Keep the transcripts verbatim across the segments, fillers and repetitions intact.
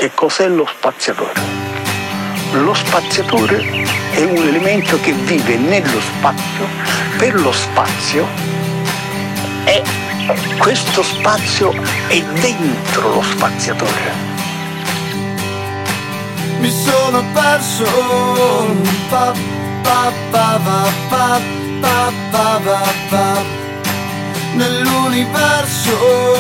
Che cos'è lo spaziatore? Lo spaziatore è un elemento che vive nello spazio, per lo spazio, e questo spazio è dentro lo spaziatore. Mi sono perso pa, pa, pa, pa, pa, pa, pa, pa, pa, nell'universo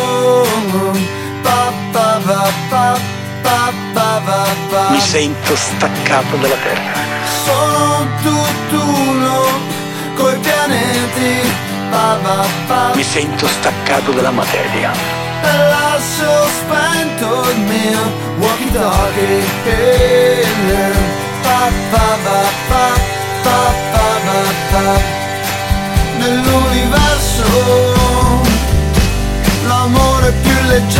pa, pa, pa, pa, pa, pa, pa, pa. Mi sento staccato dalla Terra. Sono un tutt'uno coi pianeti pa, pa, pa. Mi sento staccato dalla materia. E lascio spento il mio walkie-talkie. Pa, pa, pa, pa, pa, pa, pa, pa. Nell'universo l'amore più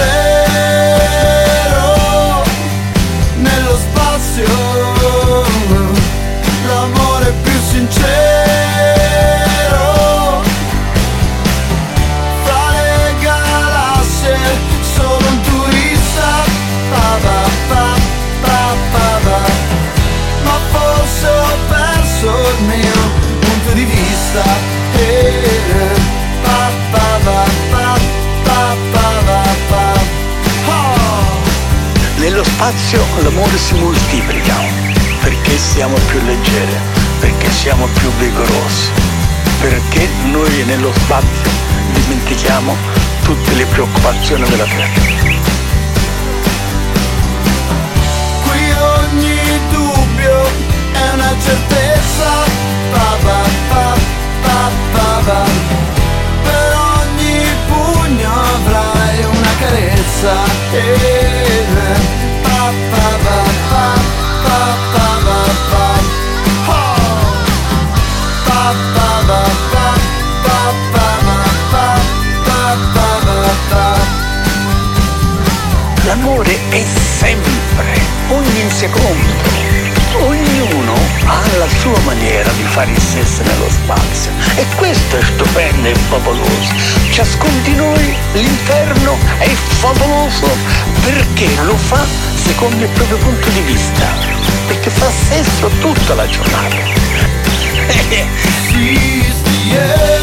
leggero, nello spazio l'amore più sincero. Il mio punto di vista eh, pa, pa, pa, pa, pa, pa, pa. Oh. Nello spazio l'amore si moltiplica perché siamo più leggeri, perché siamo più vigorosi, perché noi nello spazio dimentichiamo tutte le preoccupazioni della terra. Qui ogni dubbio è una certezza, pa, pa, pa, pa, pa, pa. Per ogni pugno avrai una carezza eh, pa, pa, pa, pa, pa, pa, pa, pa. Oh. Pa, pa, pa, pa, pa, pa, pa, pa, pa, pa, pa. L'amore è sempre, ogni secondo. Ognuno ha la sua maniera di fare il sesso nello spazio e questo è stupendo e favoloso. Ciascuno di noi l'inferno è favoloso perché lo fa secondo il proprio punto di vista, perché fa sesso tutta la giornata. She's the